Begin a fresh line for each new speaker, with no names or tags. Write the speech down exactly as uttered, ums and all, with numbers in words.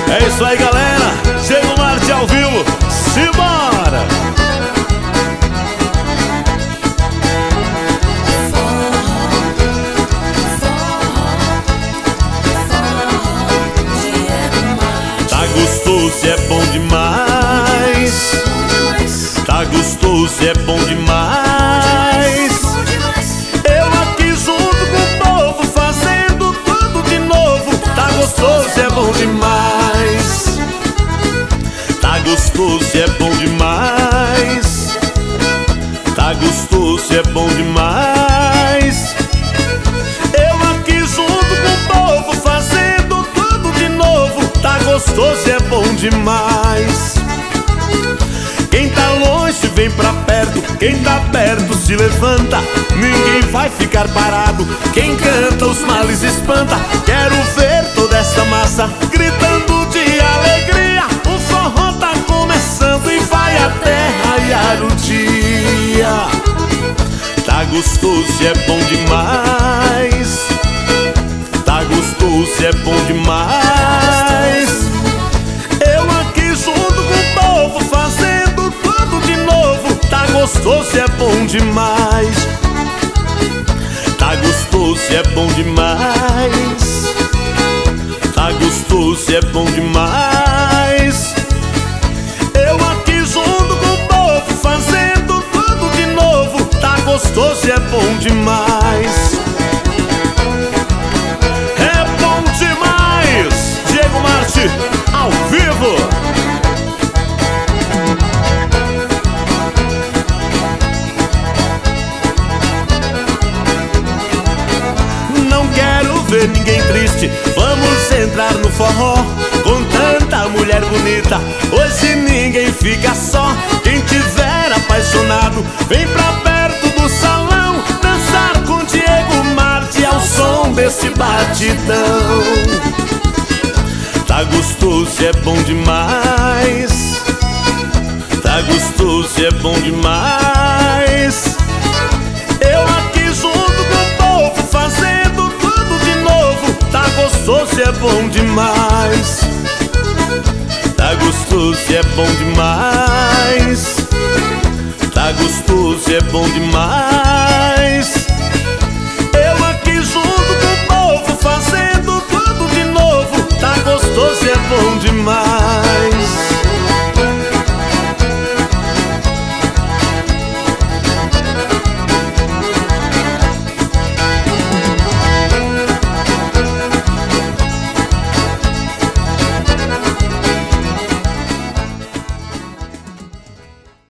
É isso aí, galera. Diego Marte ao vivo. Simbora! Tá gostoso, é bom demais. Tá gostoso, é bom demais. Eu aqui junto com o povo, fazendo tudo de novo. Tá gostoso, é bom demais. Tá gostoso, é bom demais. Tá gostoso, é bom demais. Eu aqui junto com o povo, fazendo tudo de novo. Tá gostoso, é bom demais. Quem tá longe vem pra perto, quem tá perto se levanta. Ninguém vai ficar parado, quem canta os males espanta. Quero ver toda esta massa gritando de alegria. O forró tá começando e vai até raiar o dia. Tá gostoso, é bom demais. Tá gostoso, é bom demais. Eu aqui junto com o povo, fazendo tudo de novo. Tá gostoso, é bom demais. Tá gostoso, é bom demais. Tá gostoso, é bom demais. Eu aqui junto com o povo, fazendo tudo de novo. Tá gostoso, é bom demais. É bom demais. Diego Marte ao vivo. Não quero ver ninguém triste, vamos entrar no forró. Com tanta mulher bonita, hoje ninguém fica só. Quem tiver apaixonado, vem pra perto do salão, dançar com Diego Marte ao som desse batidão. Tá gostoso, é bom demais. Tá gostoso, é bom demais. Eu aqui junto com o povo, fazendo tudo de novo. Tá gostoso, é bom demais. Tá gostoso, é bom demais. Tá gostoso, é bom demais.